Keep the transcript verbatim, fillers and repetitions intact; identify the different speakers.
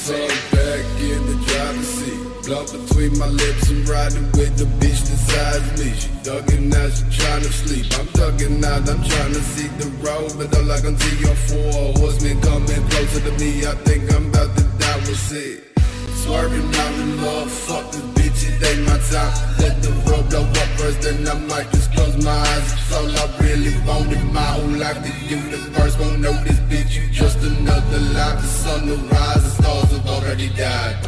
Speaker 1: tongue back in the driver's seat. Blunt between my lips, I'm riding with the bitch the size me. She ducking out, she tryna sleep. I'm ducking out, I'm tryna see the road, but all I can see are four horsemen coming closer to me. I think I'm about to die with sick. Swerving out in love, fuck this bitch, it ain't my time. Let the road blow up first, then I might just close my eyes. It's all I really wanted my whole life to do. The first won't know this bitch, you just another life. The sun will rise, the stars have already died.